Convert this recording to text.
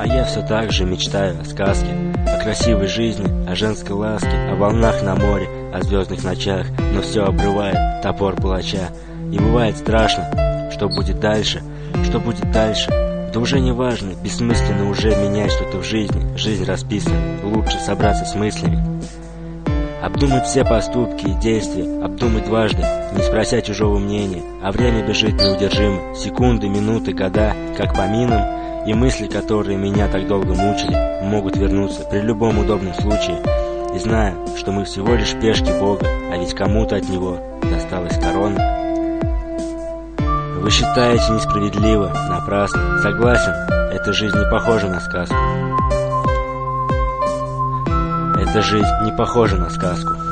я все так же мечтаю о сказке, о красивой жизни, о женской ласке, о волнах на море, о звездных ночах, но все обрывает топор палача. И бывает страшно, что будет дальше, что будет дальше. Да уже не важно, бессмысленно уже менять что-то в жизни. Жизнь расписана, лучше собраться с мыслями. Обдумать все поступки и действия, обдумать дважды, не спрося чужого мнения. А время бежит неудержимо, секунды, минуты, года, как по минам. И мысли, которые меня так долго мучили, могут вернуться при любом удобном случае. И зная, что мы всего лишь пешки Бога, а ведь кому-то от Него досталась корона. Вы считаете несправедливо, напрасно. Согласен, эта жизнь не похожа на сказку. Эта жизнь не похожа на сказку.